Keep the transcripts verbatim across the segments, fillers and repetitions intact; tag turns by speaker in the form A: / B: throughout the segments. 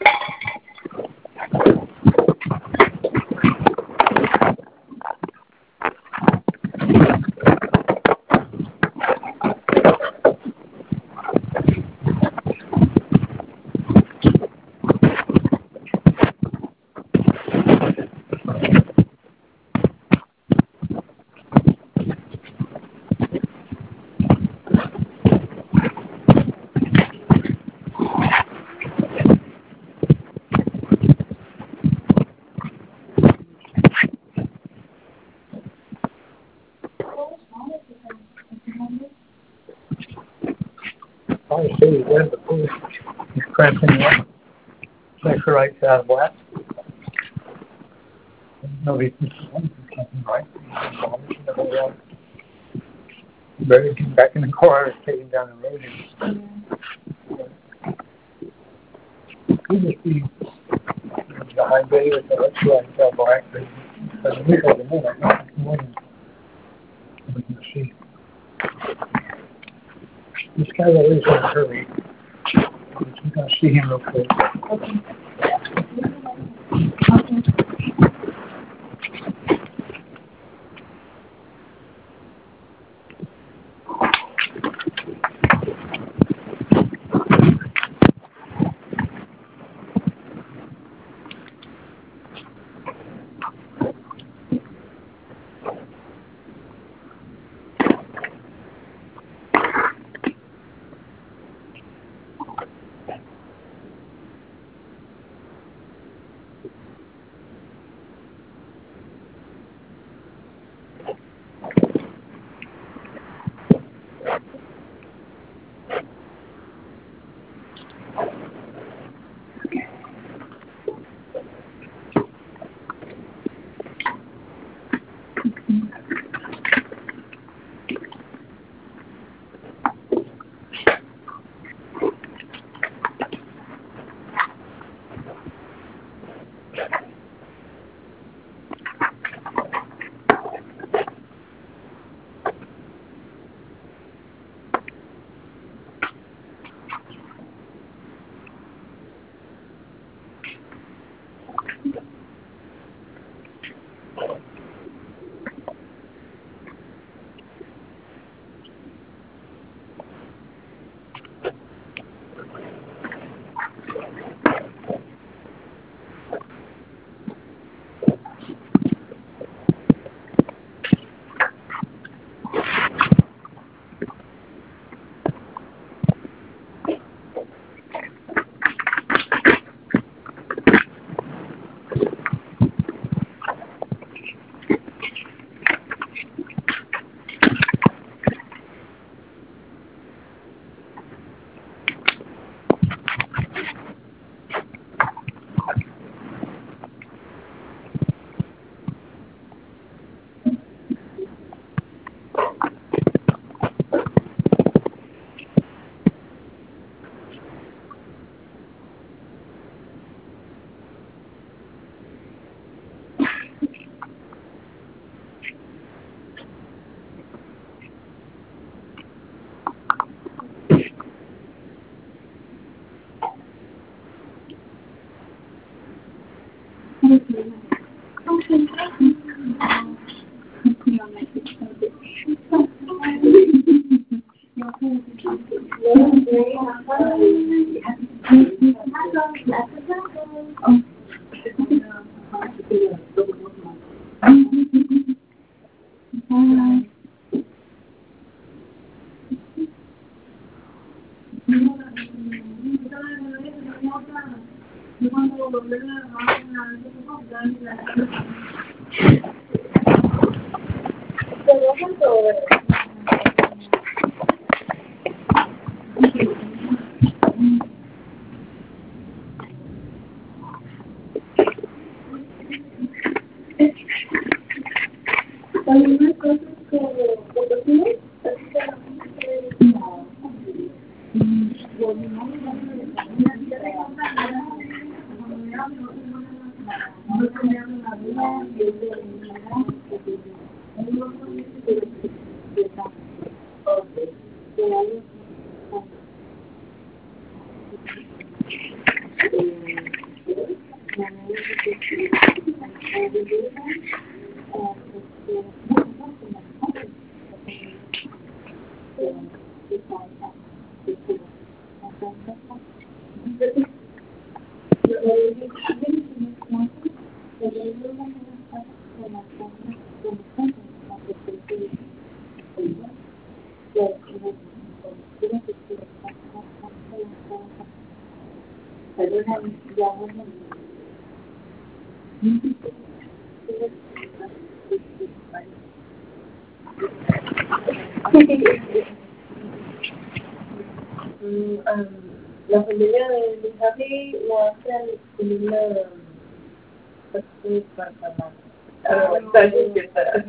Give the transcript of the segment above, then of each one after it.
A: I see when the food is cramping up, make sure it's out of whack. No reason to something right. Better get back in the car and take him down the road. You just be behind me with the let's go and tell black. But the middle of the morning, not the morning. We can see. This guy's always in a hurry. We're going to see him real quick. Okay.
B: La familia de mi Javi lo hace al estilo así para pero está bien que para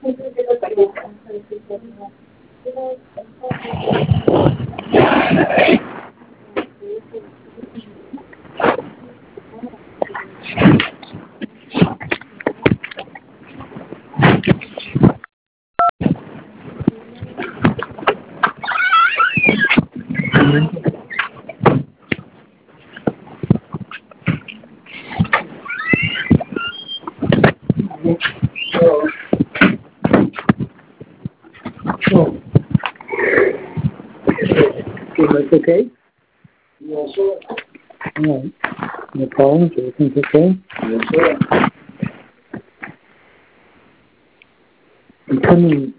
A: That's okay?
B: Yes, sir.
A: All right. No problems? Everything's okay?
B: Yes, sir.
A: I'm coming.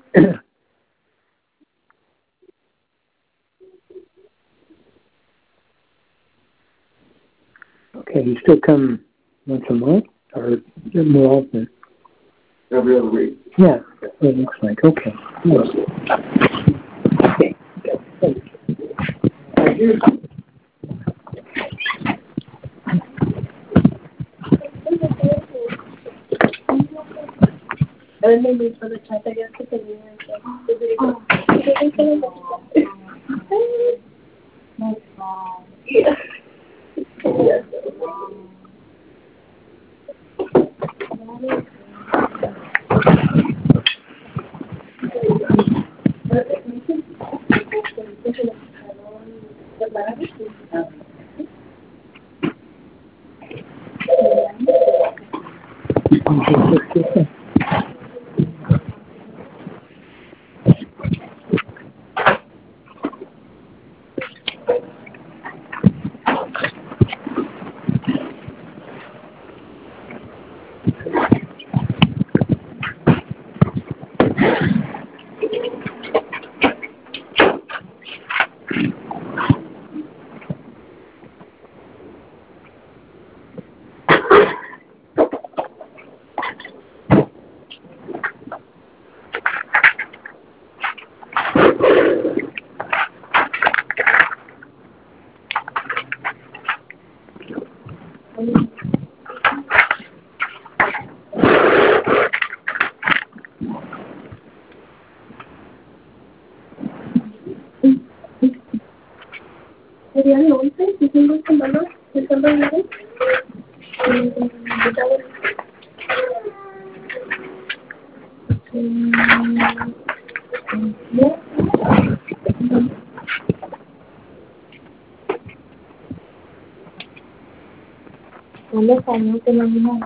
A: Okay, you still come once a month or more often?
B: Every other week.
A: Yeah, it looks like. Okay.
B: Yes,
A: Okay.
B: Thank you. Él me hizo de chata ya que tenía sería el once, si tengo este valor, este valor. ¿Dónde está? No tengo ni nada.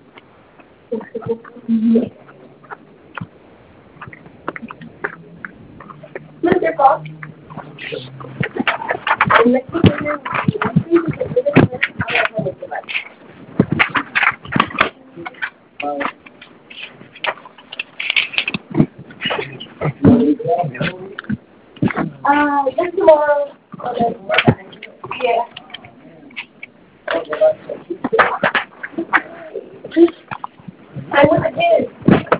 B: ¿No te pasa? Uh, just tomorrow. Yeah. I was a kid.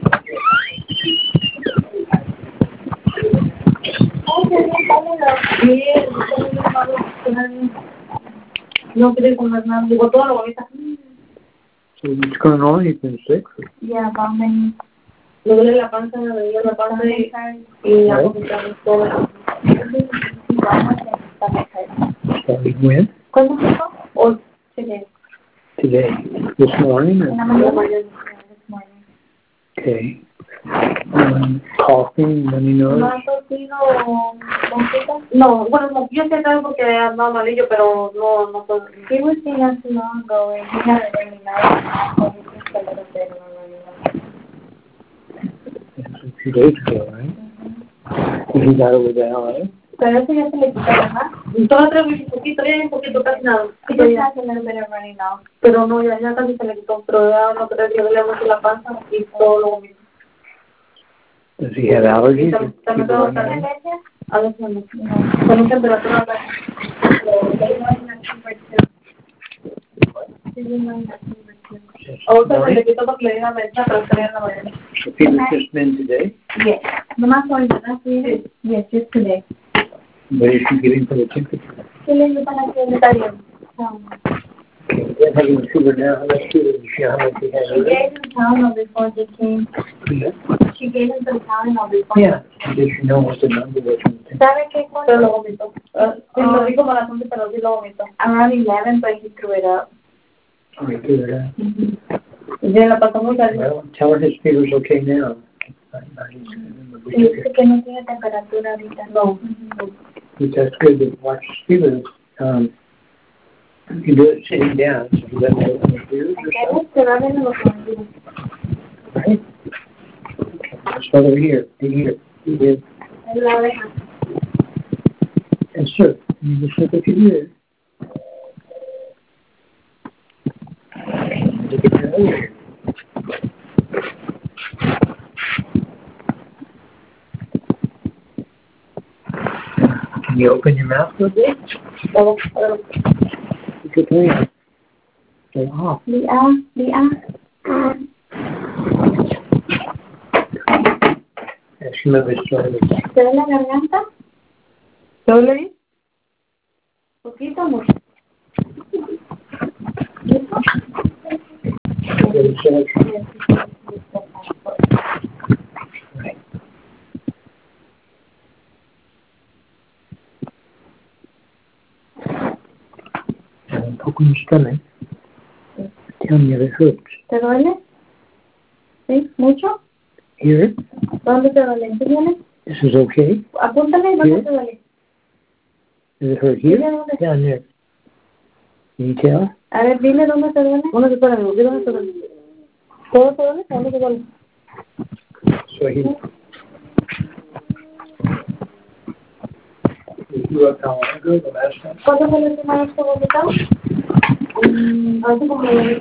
B: No quiere comer nada. Digo, todo lo bonita.
A: So what's going on? You've been sick?
B: Ya, vamos. Me duele la panza, me duele la panza y, y la boquita de todo.
A: Started when?
B: ¿Cuándo empezó? Hoy. Today.
A: Today. This morning? Or?
B: En la mañana. This morning.
A: Okay. Um, coughing, runny nose?
B: ¿No ha tosido mosquitas? No, bueno, yo sé algo porque andaba malillo, pero no, no puedo. He was seeing us long ago and he had a really nice, so he just a little bit of a runny nose.
A: That's a few days ago, right? Mm-hmm. He got over that, all right?
B: Pero eso ya se le quitó, ¿verdad? Todo otra vez un poquito, bien poquito, casi nada. Sí, ya hace little bit of running now. Pero no, ya, ya casi se le quitó, pero ya no creo que le mucho la panza y todo lo mismo.
A: Does he have allergies? Or
B: ¿También
A: people
B: puedo
A: are
B: estar
A: not-
B: en leche? A veces no. Con temperatura baja. O sea, se le quitó porque le di una mesa, pero se le dio la mañana.
A: The fever's just been today?
B: Yes. Nomás hoy, ¿verdad? Sí. Yes, just today.
A: What is she getting for the temperature?
B: ¿Qué le dio para que le daría?
A: Okay, they're having a fever now. How much fever do you feel? How much you have?
B: She gave him Tylenol before they came.
A: Yeah.
B: She gave him some Tylenol before.
A: Yeah. Did you know what the number was?
B: ¿Sabe qué? Pero lo vomitó. Uh, sí, lo dijo para la gente, pero sí lo vomitó. Around eleven, but he threw it up.
A: Oh, he threw it out.
B: Mm-hmm. Ya la pasó muy tarde.
A: Well, tell her his fever's okay now.
B: Sí, dice que no tiene temperatura ahorita. No.
A: Which that's good to watch his fever. Um, you can do it sitting down. So you let me open the ears or something.
B: Se va viendo los oídos.
A: Right? Okay, let's start over here. Dig here. Dig here.
B: En la oreja.
A: And sir, you just look at your ear. Look at your other ear. Can you open your mouth a little bit?
B: Todo, todo.
A: Look at me. Stay off.
B: Lia, Lia.
A: Yeah, she moved his shoulder.
B: ¿Te duele la garganta? ¿Te duele ahí? ¿Poquito o mucho?
A: Right. And then poke in your stomach. Tell me if it hurts.
B: ¿Te duele? ¿Sí? ¿Mucho?
A: Here?
B: ¿Dónde te duele? ¿Enséñale?
A: This is okay?
B: Apúntale, ¿dónde
A: Here?
B: te duele?
A: Does it hurt here?
B: Dile dónde.
A: Down there. Can you tell?
B: A ver, dile dónde te duele. ¿Dónde te duele? Dile dónde te duele. ¿Todo te duele? ¿Dónde te duele?
A: So he... You were how long ago, the last time?
B: ¿Cuándo fue la última vez que vomitó? Mm, hace como un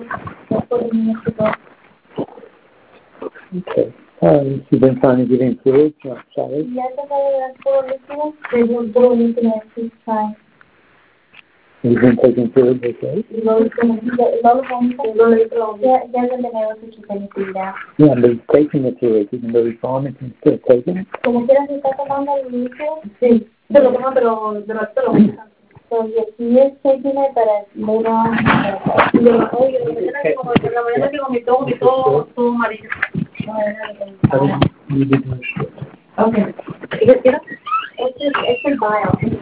A: Okay. Um, you've been trying to get in fluids, not solid.
B: ¿Ya te acabo de dar puro líquido? Según puro líquido, sí, fine.
A: You've been taking fluids, okay?
B: Y luego, luego, luego, ya, ya le tenemos que quitar el cuidado.
A: Yeah, but he's taking the fluids, even though he's vomiting, he's still taking it.
B: Como quieras, ¿está tomando el líquido? Sí. Se lo toma, pero de ratito lo usa. So, yes, he is taking it, but later on, y de la oye, de la mañana, como de la mañana que vomitó, vomitó todo amarillo.
A: I think you did do it.
B: Okay. ¿Y qué quieres? Este es el bio.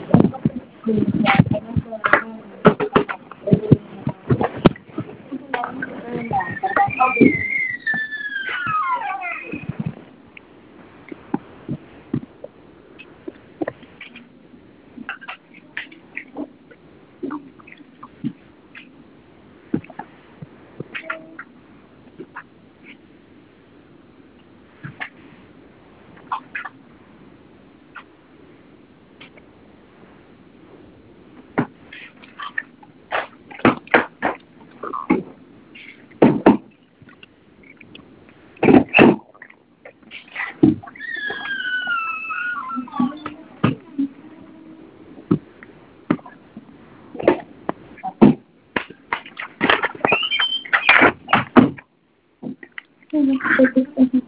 B: Thank you.